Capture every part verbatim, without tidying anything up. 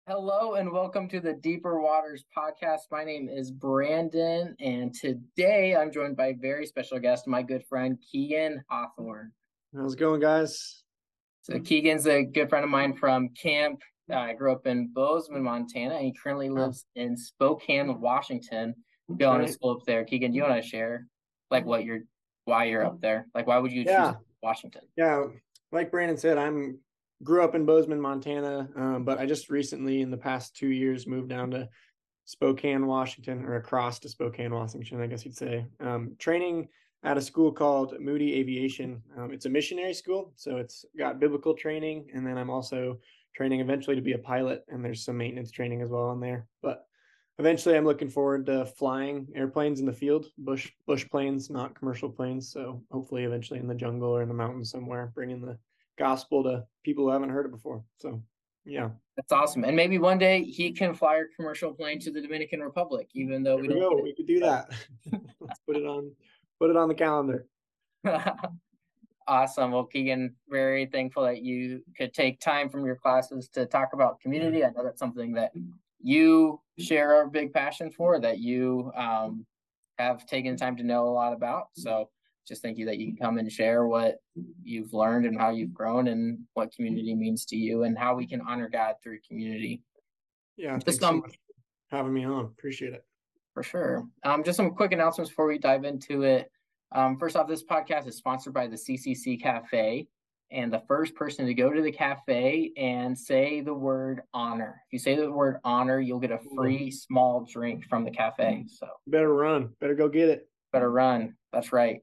Hello and welcome to the Deeper Waters podcast. My name is Brandon, and today I'm joined by a very special guest, my good friend Keegan Hawthorne. How's it going, guys? So Keegan's a good friend of mine from camp. Uh, I grew up in Bozeman, Montana, and he currently lives in Spokane, Washington. Going to Right. school up there. Keegan, do you want to share like what you're, why you're up there? Like, why would you choose Yeah, Washington? yeah. Like Brandon said, I'm grew up in Bozeman, Montana, um, but I just recently, in the past two years, moved down to Spokane, Washington, or across to Spokane, Washington, I guess you'd say. Um, training at a school called Moody Aviation. Um, it's a missionary school, so it's got biblical training, and then I'm also training eventually to be a pilot, and there's some maintenance training as well in there. But eventually, I'm looking forward to flying airplanes in the field, bush bush planes, not commercial planes. So hopefully, eventually in the jungle or in the mountains somewhere, bringing the gospel to people who haven't heard it before. So, yeah, That's awesome. And maybe one day he can fly a commercial plane to the Dominican Republic, even though there we we don't go. get We could do that. Let's put it on put it on the calendar. it. Awesome. Well, Keegan, very thankful that you could take time from your classes to talk about community. I know that's something that you share a big passion for, that you um, have taken time to know a lot about. So just thank you that you can come and share what you've learned and how you've grown and what community means to you and how we can honor God through community. Yeah, Just thanks so um much for having me on. Appreciate it. for sure. Um, just some quick announcements before we dive into it. Um, first off, this podcast is sponsored by the C C C Cafe. And the first person to go to the cafe and say the word honor. If you say the word honor, you'll get a free small drink from the cafe. So better run. Better go get it. Better run. That's right.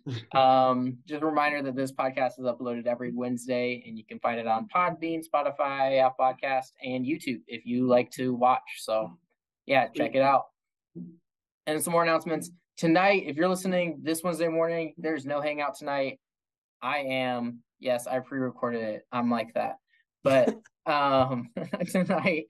Um, just a reminder that this podcast is uploaded every Wednesday, and you can find it on Podbean, Spotify, Apple Podcast, and YouTube if you like to watch. So, yeah, check it out. And some more announcements tonight. If you're listening this Wednesday morning, there's no hangout tonight. I am. Yes, I pre-recorded it. I'm like that. But um, tonight,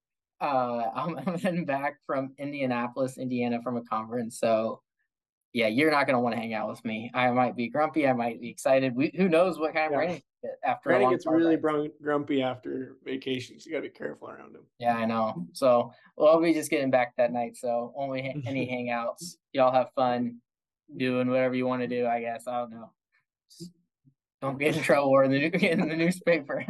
uh, I'm, I'm heading back from Indianapolis, Indiana, from a conference. So yeah, you're not going to want to hang out with me. I might be grumpy. I might be excited. We, who knows what kind of Yeah. Brandon get after a Brandon long gets car really ride. brun- grumpy after vacations. You got to be careful around him. Yeah, I know. So well, I'll be just getting back that night. So only ha- any hangouts. Y'all have fun doing whatever you want to do. I guess I don't know. Just don't get in trouble or in the, in the newspaper.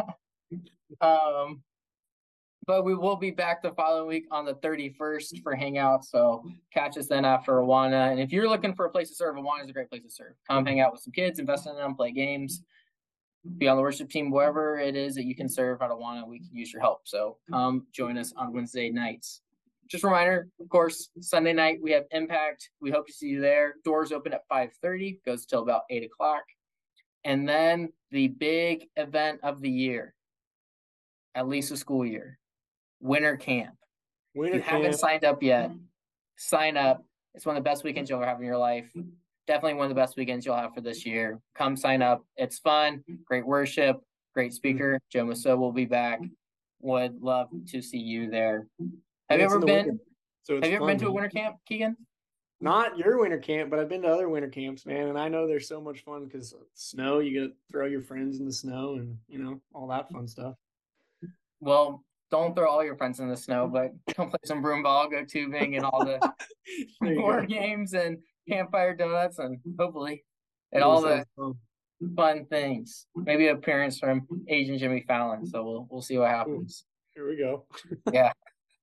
um, but we will be back the following week on the thirty-first for Hangout. So catch us then after Awana. And if you're looking for a place to serve, Awana is a great place to serve. Come hang out with some kids, invest in them, play games, be on the worship team, wherever it is that you can serve out of Awana, we can use your help. So come join us on Wednesday nights. Just a reminder, of course, Sunday night we have Impact. We hope to see you there. Doors open at five thirty, goes till about eight o'clock. And then the big event of the year, at least a school year, winter camp. Winter If you haven't camp. signed up yet, sign up. It's one of the best weekends you'll ever have in your life. Definitely one of the best weekends you'll have for this year. Come sign up. It's fun. Great worship. Great speaker. Joe Musso will be back. Would love to see you there. Have you It's ever in the been? winter, so it's Have you ever fun, been to a man. winter camp, Keegan? Not your winter camp, but I've been to other winter camps, man, and I know they're so much fun because snow. You get to throw your friends in the snow, and you know all that fun stuff. Well, don't throw all your friends in the snow, but come play some broom ball, go tubing, and all the There you board go. games and campfire donuts, and hopefully, and That all the sounds fun. fun things. Maybe an appearance from Asian Jimmy Fallon. So we'll we'll see what Ooh, happens. here we go. Yeah.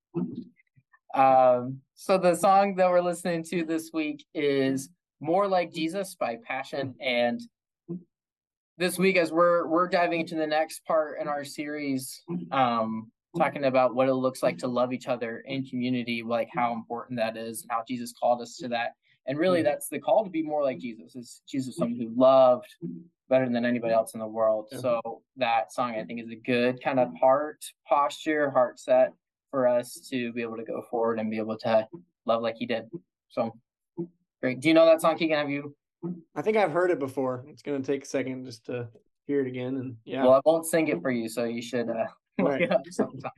Um, so the song that we're listening to this week is "More Like Jesus" by Passion. And this week, as we're we're diving into the next part in our series, um, talking about what it looks like to love each other in community, like how important that is, and how Jesus called us to that. And really, that's the call to be more like Jesus. Is Jesus someone who loved better than anybody else in the world? Yeah. So that song, I think, is a good kind of heart posture, heart set for us to be able to go forward and be able to love like He did. So great. Do you know that song, Keegan? Have you? I think I've heard it before. It's gonna take a second just to hear it again, and yeah. Well, I won't sing it for you, so you should uh, look Right. it up sometime.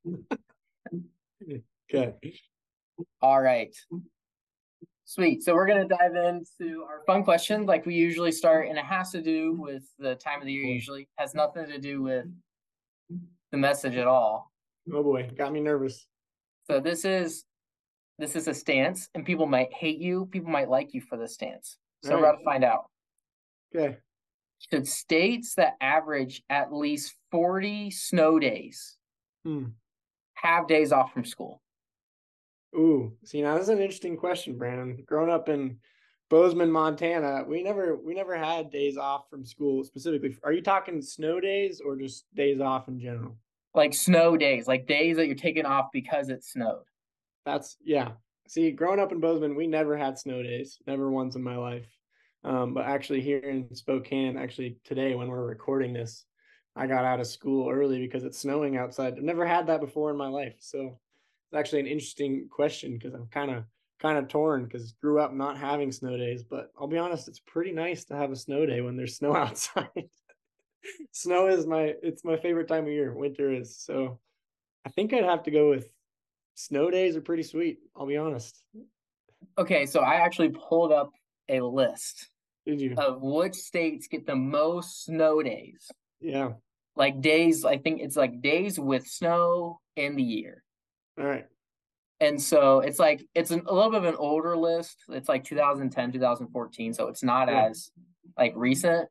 Okay. All right. Sweet. So we're going to dive into our fun question like we usually start, and it has to do with the time of the year usually. Has nothing to do with the message at all. Oh boy, got me nervous. So this is this is a stance, and people might hate you, people might like you for this stance. So All we're right. about to find out. Okay. Should states that average at least forty snow days Hmm. have days off from school? Ooh, see now this is an interesting question, Brandon. Growing up in Bozeman, Montana, we never we never had days off from school specifically. Are you talking snow days or just days off in general? Like snow days, like days that you're taking off because it snowed. That's yeah. See, growing up in Bozeman, we never had snow days, never once in my life. Um, but actually here in Spokane, actually today when we're recording this, I got out of school early because it's snowing outside. I've never had that before in my life. So it's actually an interesting question because I'm kind of kind of torn because grew up not having snow days. But I'll be honest, it's pretty nice to have a snow day when there's snow outside. Snow is my it's my favorite time of year. Winter is. So I think I'd have to go with snow days are pretty sweet. I'll be honest. Okay, so I actually pulled up a list Did you? of which states get the most snow days. Yeah. Like days, I think it's like days with snow in the year. All right. And so it's like it's an, a little bit of an older list. It's like two thousand ten, two thousand fourteen, so it's not Yeah. as like recent.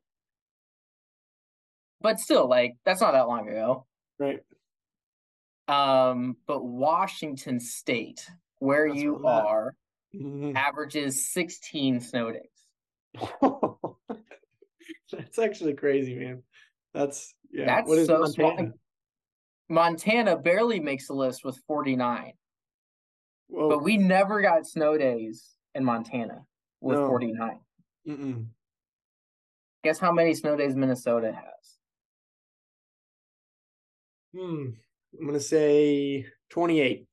But still, like that's not that long ago. Right. Um, but Washington State, where That's you where I'm at. are, Mhm. averages sixteen snow days. That's actually crazy, man. That's yeah. That's What is so small. Montana? Montana barely makes the list with forty-nine, but Whoa. we never got snow days in Montana with No. forty-nine. Mm-mm. Guess how many snow days Minnesota has? Hmm. I'm gonna say twenty-eight.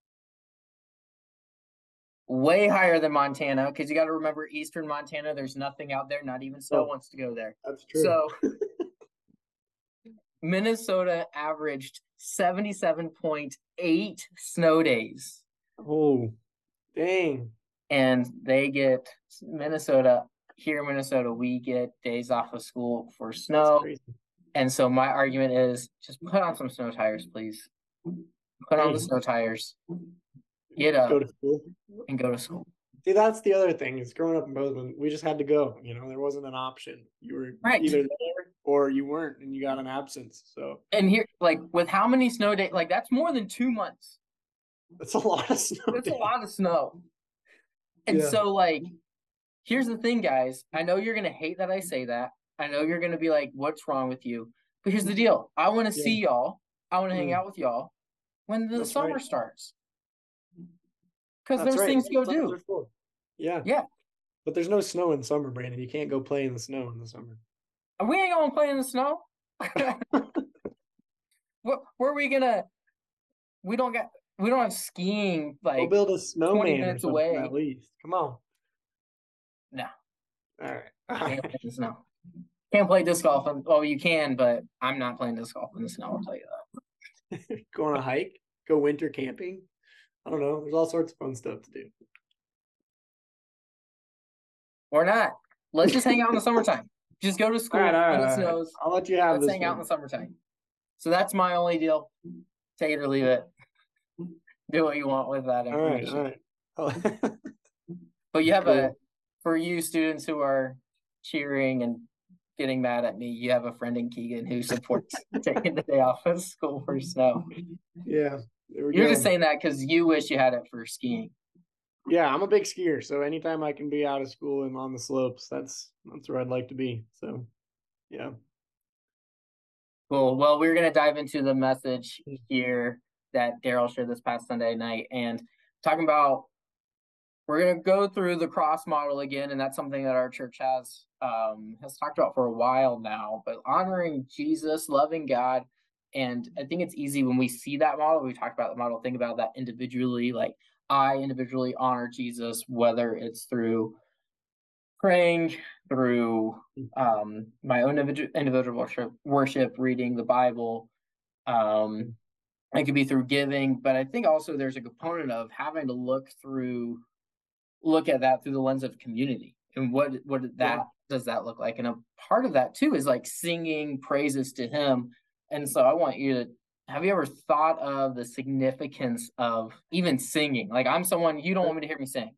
Way higher than Montana, because you got to remember eastern Montana, there's nothing out there, not even snow Oh, wants to go there. that's true. So Minnesota averaged seventy-seven point eight snow days, Oh, dang. and they get Minnesota here in Minnesota, we get days off of school for That's snow. crazy. And so my argument is just put on some snow tires, please. Put on the Hey, snow tires, get up, go to school. and go to school. See, that's the other thing is growing up in Bozeman, we just had to go. You know, there wasn't an option. You were Right. either there or you weren't, and you got an absence. So And here, like, with how many snow days, like, that's more than two months. that's a lot of snow. That's days. a lot of snow. And Yeah. so, like, here's the thing, guys. I know you're going to hate that I say that. I know you're going to be like, what's wrong with you? But here's the deal. I want to Yeah. see y'all. I want to hang Mm. out with y'all when the That's summer right. starts. Because That's there's right. things to go Summers do. are full. Yeah. Yeah. But there's no snow in summer, Brandon. You can't go play in the snow in the summer. We ain't going to play in the snow. Where, where are we going to? We don't got. We don't have skiing Go like build a twenty snowman or minutes something away. at least. Come on. No, All right. All can't right. play in the snow. Can't play disc golf. In, well, you can, but I'm not playing disc golf in the snow. I'll tell you that. Go on a hike. Go winter camping. I don't know. There's all sorts of fun stuff to do. Or not. Let's just hang out in the summertime. Just go to school All right, all right, when it all right. snows. I'll let you have Let's this hang out in one. the summertime. So that's my only deal. Take it or leave it. Do what you want with that All right, information. all right. But you have Cool. a, for you students who are cheering and getting mad at me, you have a friend in Keegan who supports taking the day off of school for snow. Yeah, there we You're go. just saying that because you wish you had it for skiing. Yeah, I'm a big skier, so anytime I can be out of school and on the slopes, that's that's where I'd like to be. So, yeah. Cool. Well, we're going to dive into the message here that Daryl shared this past Sunday night and talking about, we're going to go through the cross model again. And that's something that our church has, um, has talked about for a while now, but honoring Jesus, loving God. And I think it's easy when we see that model, we talk about the model, think about that individually, like I individually honor Jesus, whether it's through praying, through um, my own individual, individual worship, worship, reading the Bible. Um, it could be through giving, but I think also there's a component of having to look through, look at that through the lens of community and what what that Yeah. does that look like. And a part of that too is like singing praises to Him. And so I want you to have you ever thought of the significance of even singing? Like, I'm someone, you don't want me to hear me sing,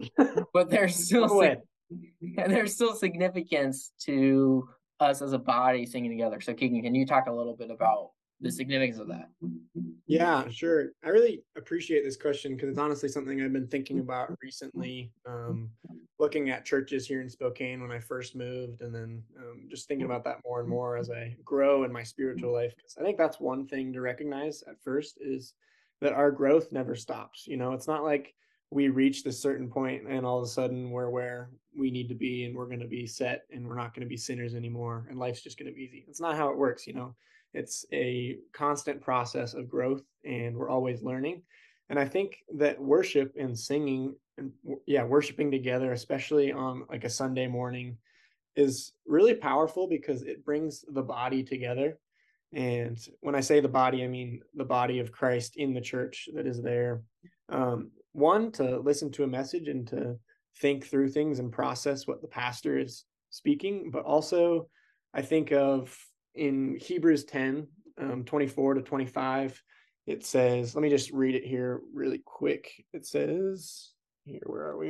but there's still No way. there's still significance to us as a body singing together. So, Keegan, can you talk a little bit about the significance of that? Yeah, sure. I really appreciate this question because it's honestly something I've been thinking about recently. Um, looking at churches here in Spokane when I first moved, and then um, just thinking about that more and more as I grow in my spiritual life. Because I think that's one thing to recognize at first is that our growth never stops. You know, it's not like we reach this certain point and all of a sudden we're where we need to be and we're going to be set and we're not going to be sinners anymore and life's just going to be easy. It's not how it works, you know. It's a constant process of growth and we're always learning. And I think that worship and singing and yeah, worshiping together, especially on like a Sunday morning, is really powerful because it brings the body together. And when I say the body, I mean the body of Christ in the church that is there. Um, one, to listen to a message and to think through things and process what the pastor is speaking, but also I think of in Hebrews ten, um, twenty-four to twenty-five, it says, let me just read it here really quick. It says, here, where are we?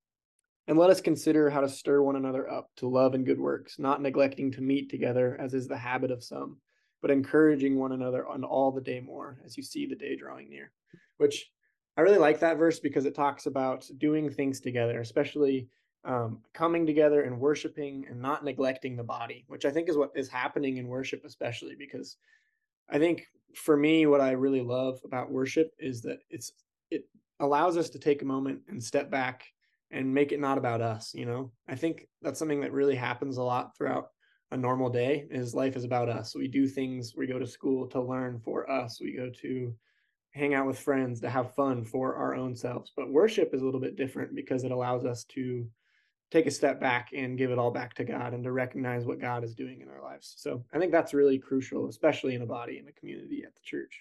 And let us consider how to stir one another up to love and good works, not neglecting to meet together, as is the habit of some, but encouraging one another on all the day more, as you see the day drawing near. Which I really like that verse because it talks about doing things together, especially um, coming together and worshiping and not neglecting the body, which I think is what is happening in worship, especially because I think for me, what I really love about worship is that it's it allows us to take a moment and step back and make it not about us, you know. I think that's something that really happens a lot throughout a normal day is life is about us. We do things, we go to school to learn for us. We go to hang out with friends to have fun for our own selves. But worship is a little bit different because it allows us to take a step back and give it all back to God and to recognize what God is doing in our lives. So I think that's really crucial, especially in a body, in a community, at the church.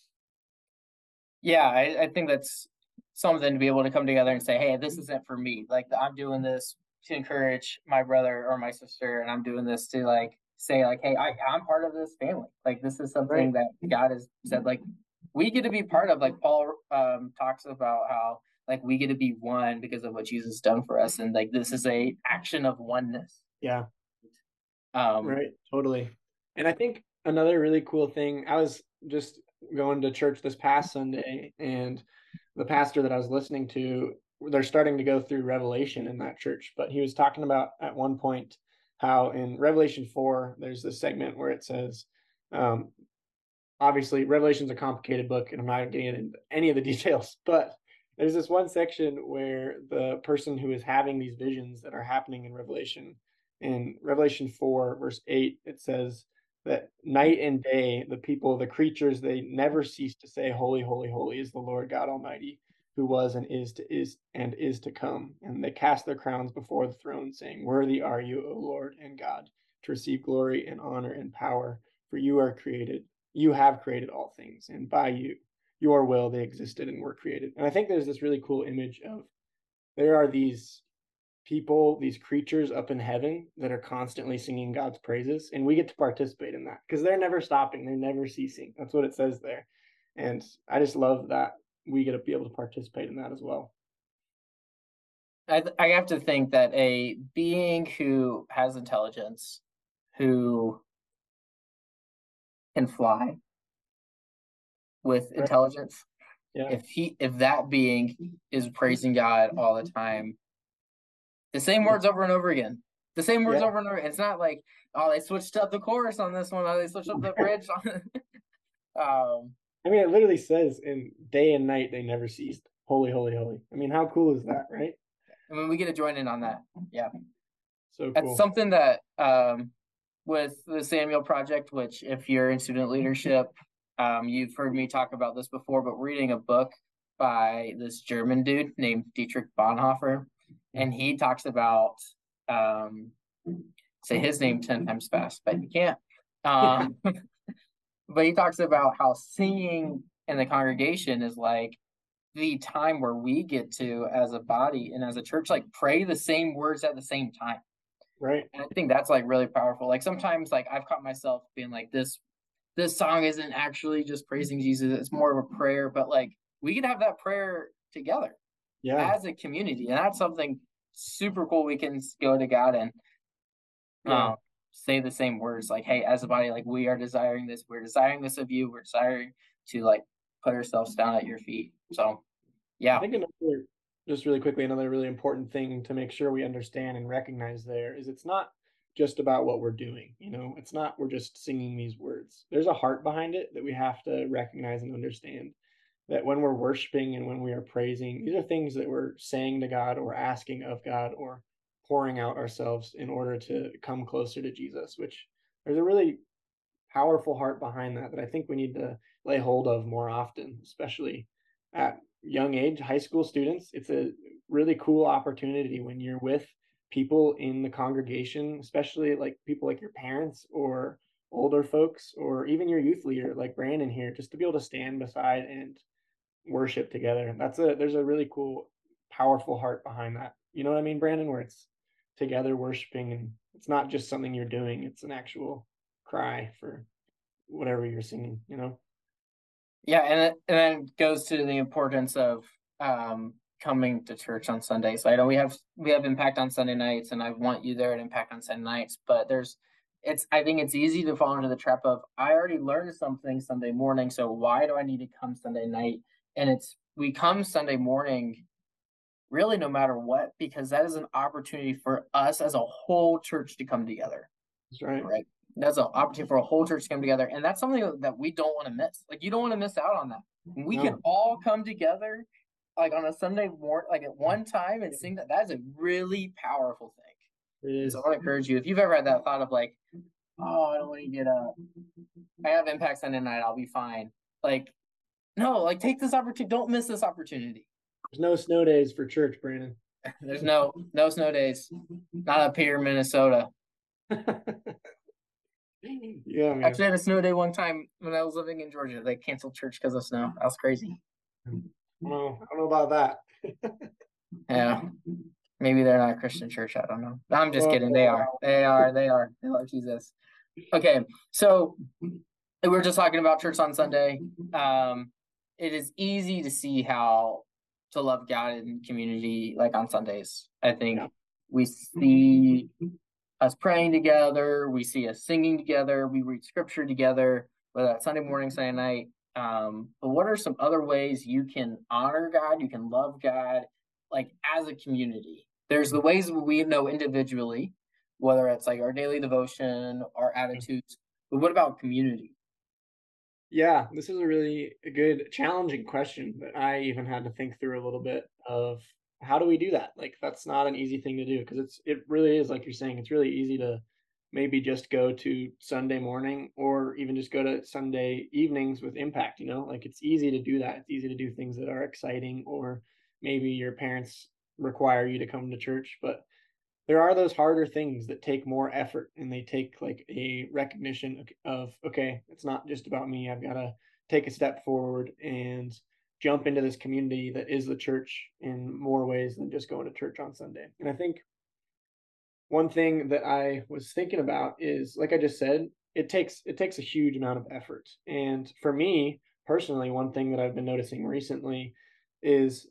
Yeah, I, I think that's something to be able to come together and say, hey, this isn't for me. Like, I'm doing this to encourage my brother or my sister, and I'm doing this to like say, like, hey, I, I'm part of this family. Like, this is something Right. that God has said, like, we get to be part of. Like Paul um, talks about how like we get to be one because of what Jesus done for us, and like this is a action of oneness. Yeah. Um, Right. Totally. And I think another really cool thing, I was just going to church this past Sunday, and the pastor that I was listening to, they're starting to go through Revelation in that church. But he was talking about at one point how in Revelation four, there's this segment where it says, um, obviously, Revelation's a complicated book, and I'm not getting into any of the details, but there's this one section where the person who is having these visions that are happening in Revelation, in Revelation four, verse eight, it says that night and day, the people, the creatures, they never cease to say, Holy, holy, holy is the Lord God Almighty, who was and is to is and is to come. And they cast their crowns before the throne, saying, Worthy are you, O Lord and God, to receive glory and honor and power, for you are created you have created all things, and by you, your will, they existed and were created. And I think there's this really cool image of there are these people, these creatures up in heaven that are constantly singing God's praises, and we get to participate in that because they're never stopping, they're never ceasing. That's what it says there. And I just love that we get to be able to participate in that as well. I I have to think that a being who has intelligence, who can fly with Right. intelligence, Yeah. if he if that being is praising God all the time, the same words over and over again, the same words Yeah. over and over. It's not like, oh, they switched up the chorus on this one, oh, they switched up the bridge on um I mean, it literally says in day and night they never ceased. Holy, holy, holy. I mean, how cool is that, right? I mean we get to join in on that. Yeah. So That's cool. something that um with the Samuel Project, which if you're in student leadership, um, you've heard me talk about this before, but reading a book by this German dude named Dietrich Bonhoeffer, and he talks about um, say his name ten times fast, but you can't. Um, but he talks about how singing in the congregation is like the time where we get to, as a body and as a church, like pray the same words at the same time. Right. And I think that's like really powerful. Like sometimes like I've caught myself being like this this song isn't actually just praising Jesus, it's more of a prayer, but like we can have that prayer together Yeah. as a community. And that's something super cool. We can go to God and Yeah. um, say the same words like, hey, as a body, like we are desiring this, we're desiring this of you, we're desiring to like put ourselves down at your feet. So I yeah. think another, just really quickly, another really important thing to make sure we understand and recognize there is it's not just about what we're doing. You know, it's not we're just singing these words. There's a heart behind it that we have to recognize and understand. That when we're worshiping and when we are praising, these are things that we're saying to God or asking of God or pouring out ourselves in order to come closer to Jesus, which there's a really powerful heart behind that that I think we need to lay hold of more often, especially at young age, high school students. It's a really cool opportunity when you're with people in the congregation, especially like people like your parents or older folks, or even your youth leader like Brandon here, just to be able to stand beside and worship together. That's a there's a really cool, powerful heart behind that. You know what I mean, Brandon? Where it's together worshiping and it's not just something you're doing, it's an actual cry for whatever you're singing, you know? Yeah, and it, and then it goes to the importance of um coming to church on Sundays. So I know we have we have Impact on Sunday nights, and I want you there at Impact on Sunday nights. But there's, it's I think it's easy to fall into the trap of I already learned something Sunday morning, so why do I need to come Sunday night? And it's we come Sunday morning really no matter what, because that is an opportunity for us as a whole church to come together. That's right. Right. That's an opportunity for a whole church to come together. And that's something that we don't want to miss. Like, you don't want to miss out on that. We No. can all come together like on a Sunday morning, like at one time, and sing that. That is a really powerful thing. It And is. so I want to encourage you, if you've ever had that thought of like, oh, I don't want to get up. I have Impact Sunday night. I'll be fine. Like, no, like take this opportunity. Don't miss this opportunity. There's no snow days for church, Brandon. There's no no snow days. Not up here in Minnesota. Yeah, man. Actually, I had a snow day one time when I was living in Georgia. They canceled church because of snow. That was crazy. Well, I don't know about that. Yeah. Maybe they're not a Christian church. I don't know. I'm just Well, kidding. They are. They are. They are. They love Jesus. Okay. So we were just talking about church on Sunday. Um, it is easy to see how to love God and community like on Sundays. I think Yeah. we see us praying together, we see us singing together, we read scripture together, whether that's Sunday morning, Sunday night. Um, but what are some other ways you can honor God, you can love God, like as a community? There's the ways we know individually, whether it's like our daily devotion, our attitudes, but what about community? Yeah, this is a really good, challenging question that I even had to think through a little bit of how do we do that? Like that's not an easy thing to do because it's it really is like you're saying, it's really easy to maybe just go to Sunday morning or even just go to Sunday evenings with Impact, you know? Like it's easy to do that. It's easy to do things that are exciting or maybe your parents require you to come to church, but there are those harder things that take more effort and they take like a recognition of okay, it's not just about me. I've got to take a step forward and jump into this community that is the church in more ways than just going to church on Sunday. And I think one thing that I was thinking about is like I just said, it takes it takes a huge amount of effort. And for me personally, one thing that I've been noticing recently is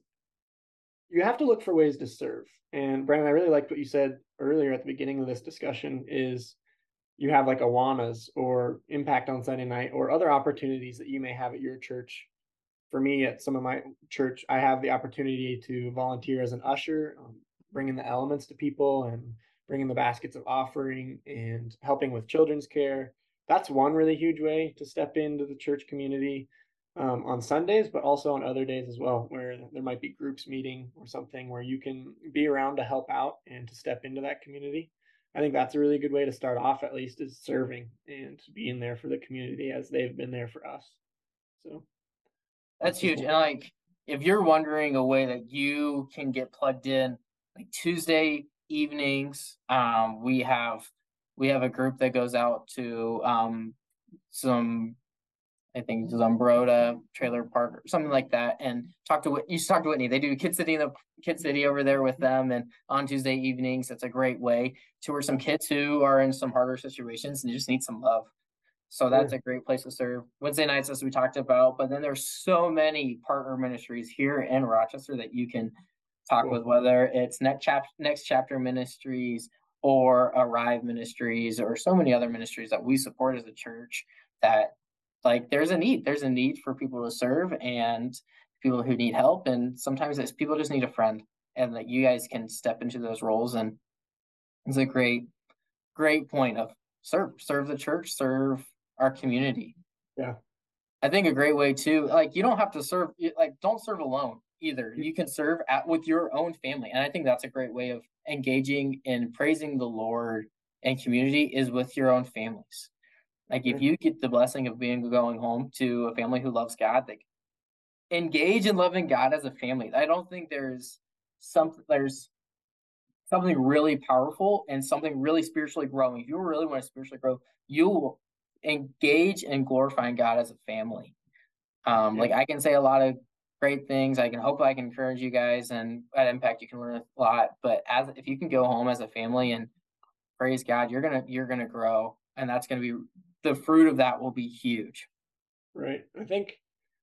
you have to look for ways to serve. And Brandon, I really liked what you said earlier at the beginning of this discussion is you have like Awanas or Impact on Sunday night or other opportunities that you may have at your church. For me, at some of my church, I have the opportunity to volunteer as an usher, um, bringing the elements to people and bringing the baskets of offering and helping with children's care. That's one really huge way to step into the church community um, on Sundays, but also on other days as well, where there might be groups meeting or something where you can be around to help out and to step into that community. I think that's a really good way to start off, at least, is serving and being there for the community as they've been there for us. So That's huge. And like, if you're wondering a way that you can get plugged in, like Tuesday evenings, um, we have we have a group that goes out to um some, I think Zumbrota Trailer Park or something like that, and talk to you. Talk to Whitney. They do Kid City in the Kid City over there with them, and on Tuesday evenings, it's a great way to where some kids who are in some harder situations and just need some love. So that's Sure. a great place to serve. Wednesday nights, as we talked about, but then there's so many partner ministries here in Rochester that you can talk Cool. with, whether it's next chap next chapter ministries or Arrive Ministries or so many other ministries that we support as a church that like there's a need. There's a need for people to serve and people who need help. And sometimes it's people just need a friend and that you guys can step into those roles. And it's a great, great point of serve, serve the church, serve our community. Yeah. I think a great way too, like you don't have to serve, like don't serve alone either. You can serve at with your own family, and I think that's a great way of engaging in praising the Lord and community is with your own families. Like if Sure. you get the blessing of being going home to a family who loves God, like engage in loving God as a family. I don't think there's something there's something really powerful and something really spiritually growing. If you really want to spiritually grow, you will engage in glorifying God as a family. Um, Yeah. like I can say a lot of great things. I can hope I can encourage you guys, and at Impact you can learn a lot. But as if you can go home as a family and praise God, you're gonna you're gonna grow, and that's gonna be the fruit of that will be huge. Right. I think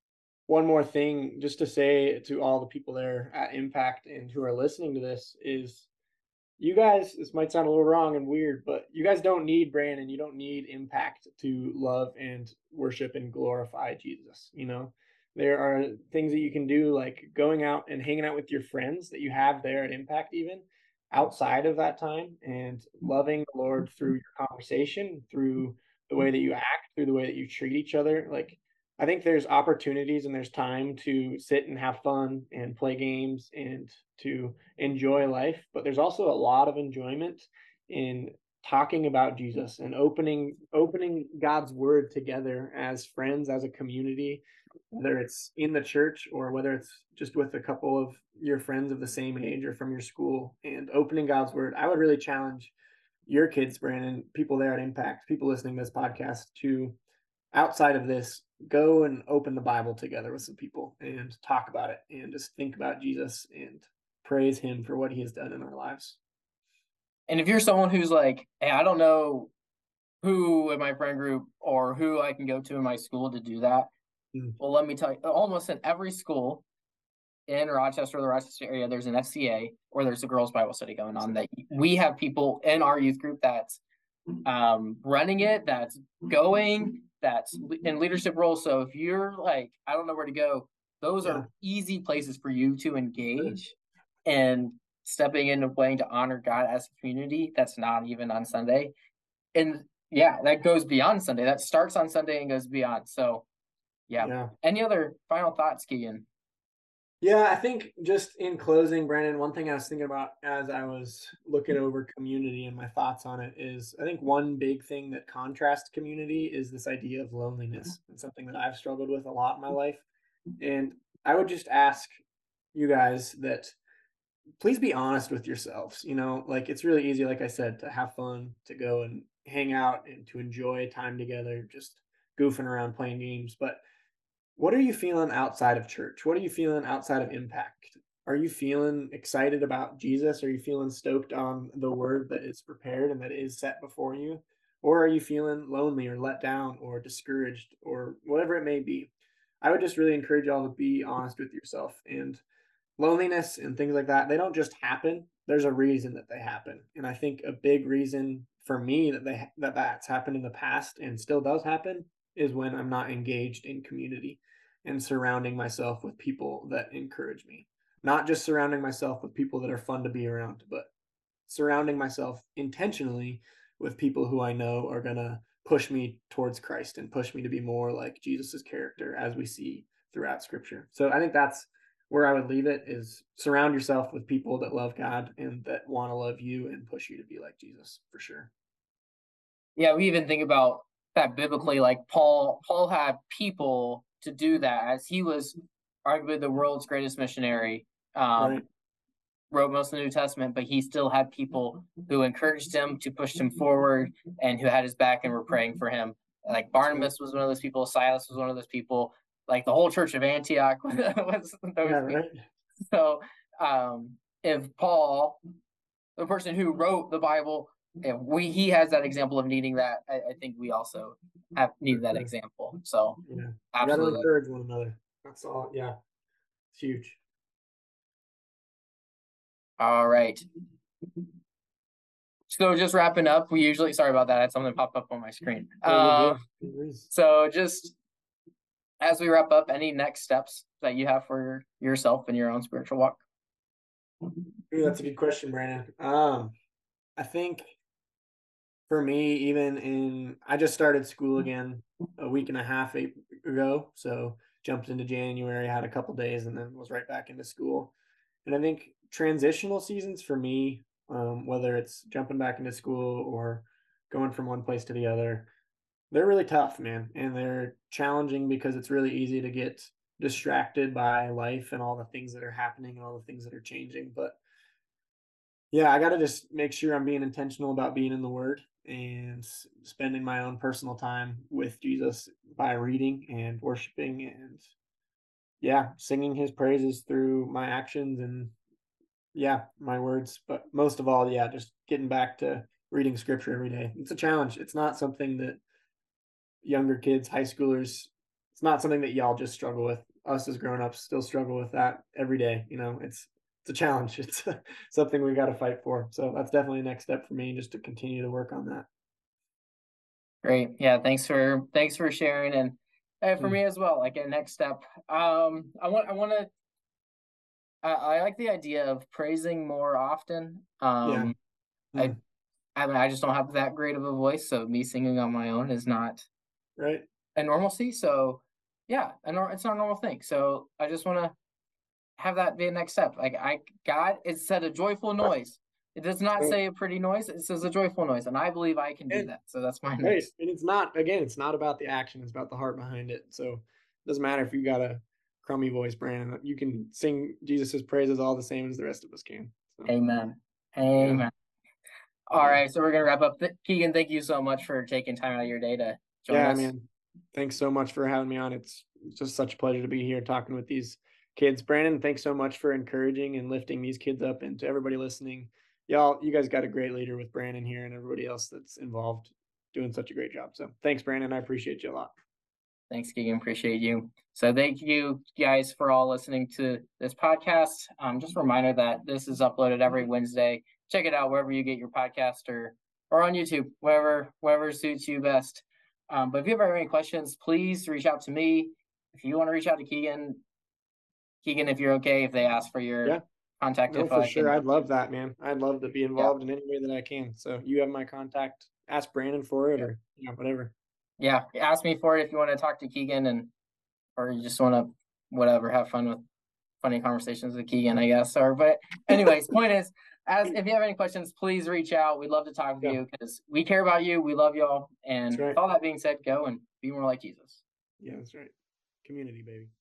one more thing just to say to all the people there at Impact and who are listening to this is you guys, this might sound a little wrong and weird, but you guys don't need Brandon. You don't need Impact to love and worship and glorify Jesus. You know, there are things that you can do, like going out and hanging out with your friends that you have there at Impact, even outside of that time, and loving the Lord through your conversation, through the way that you act, through the way that you treat each other. Like, I think there's opportunities and there's time to sit and have fun and play games and to enjoy life, but there's also a lot of enjoyment in talking about Jesus and opening opening God's word together as friends, as a community, whether it's in the church or whether it's just with a couple of your friends of the same age or from your school, and opening God's word. I would really challenge your kids, Brandon, people there at Impact, people listening to this podcast, to outside of this, go and open the Bible together with some people and talk about it and just think about Jesus and praise him for what he has done in our lives. And if you're someone who's like, hey, I don't know who in my friend group or who I can go to in my school to do that, Mm. well, let me tell you, almost in every school in Rochester or the Rochester area, there's an F C A or there's a girls' Bible study going on. That we have people in our youth group that's um, running it, that's going, that's in leadership roles. So if you're like, I don't know where to go, those Yeah. are easy places for you to engage and stepping into playing to honor God as a community. That's not even on Sunday. And yeah, that goes beyond Sunday. That starts on Sunday and goes beyond. So yeah. Yeah. Any other final thoughts, Keegan? Yeah, I think just in closing, Brandon, one thing I was thinking about as I was looking over community and my thoughts on it is I think one big thing that contrasts community is this idea of loneliness. It's something that I've struggled with a lot in my life. And I would just ask you guys that please be honest with yourselves. You know, like it's really easy, like I said, to have fun, to go and hang out and to enjoy time together, just goofing around playing games. But what are you feeling outside of church? What are you feeling outside of Impact? Are you feeling excited about Jesus? Are you feeling stoked on the word that is prepared and that is set before you? Or are you feeling lonely or let down or discouraged or whatever it may be? I would just really encourage y'all to be honest with yourself. And loneliness and things like that, they don't just happen. There's a reason that they happen. And I think a big reason for me that they that that's happened in the past and still does happen is when I'm not engaged in community and surrounding myself with people that encourage me. Not just surrounding myself with people that are fun to be around, but surrounding myself intentionally with people who I know are going to push me towards Christ and push me to be more like Jesus's character as we see throughout scripture. So I think that's where I would leave it, is surround yourself with people that love God and that want to love you and push you to be like Jesus, for sure. Yeah, we even think about that biblically, like Paul, Paul had people to do that as he was arguably the world's greatest missionary. Um, Right. wrote most of the New Testament, but he still had people who encouraged him, to push him forward, and who had his back and were praying for him. Like Barnabas was one of those people, Silas was one of those people, like the whole church of Antioch was those Yeah, people. right. So um, if Paul, the person who wrote the Bible, yeah, we he has that example of needing that. I, I think we also have need that sure. example. So Yeah. We got to absolutely. encourage one another. That's all. Yeah. It's huge. All right. So just wrapping up, we usually sorry about that. I had something pop up on my screen. No, you're Uh, good. No worries. so just as we wrap up, any next steps that you have for yourself in your own spiritual walk? Ooh, that's a good question, Brandon. Um, I think for me, even in, I just started school again a week and a half ago. So jumped into January, had a couple days, and then was right back into school. And I think transitional seasons for me, um, whether it's jumping back into school or going from one place to the other, they're really tough, man. And they're challenging because it's really easy to get distracted by life and all the things that are happening and all the things that are changing. But yeah, I got to just make sure I'm being intentional about being in the Word and spending my own personal time with Jesus by reading and worshiping and, yeah, singing his praises through my actions and, yeah, my words. But most of all, yeah, just getting back to reading scripture every day. It's a challenge. It's not something that younger kids, high schoolers, it's not something that y'all just struggle with. Us as grown-ups still struggle with that every day. You know, it's it's a challenge. It's something we got to fight for. So that's definitely a next step for me, just to continue to work on that. Great. Yeah. Thanks for thanks for sharing, and uh, for Mm, me as well. Like a next step, um, I want I want to. I, I like the idea of praising more often. yeah. Um, I Mm, I mean I just don't have that great of a voice, so me singing on my own is not right. a normalcy. So yeah, a nor- it's not a normal thing. So I just want to have that be a next step. Like I God, it said a joyful noise. It does not So, say a pretty noise. It says a joyful noise, and I believe I can do and that. So that's my right, next. and it's not again, it's not about the action, it's about the heart behind it. So it doesn't matter if you got a crummy voice, Brandon. You can sing Jesus's praises all the same as the rest of us can. So Amen. yeah, Amen. but All yeah. right, so we're gonna wrap up. Th- Keegan, thank you so much for taking time out of your day to join Yeah, us. man. Thanks so much for having me on. It's just such a pleasure to be here talking with these kids. Brandon, thanks so much for encouraging and lifting these kids up, and to everybody listening. Y'all, you guys got a great leader with Brandon here and everybody else that's involved doing such a great job. So thanks, Brandon. I appreciate you a lot. Thanks, Keegan. Appreciate you. So thank you guys for all listening to this podcast. Um, just a reminder that this is uploaded every Wednesday. Check it out wherever you get your podcast or or on YouTube, wherever wherever suits you best. Um, but if you ever have any questions, please reach out to me. If you want to reach out to Keegan, Keegan, if you're okay, if they ask for your Yeah, contact no, info, for I sure. can. I'd love that, man. I'd love to be Yeah, involved in any way that I can. So you have my contact. Ask Brandon for it yeah, or, you know, whatever. yeah. Ask me for it if you want to talk to Keegan, and or you just want to whatever have fun with funny conversations with Keegan, I guess. Or but anyways, point is, as if you have any questions, please reach out. We'd love to talk with Yeah, you because we care about you. We love y'all. that's And with right. all that being said, go and be more like Jesus. Yeah, that's right. Community, baby.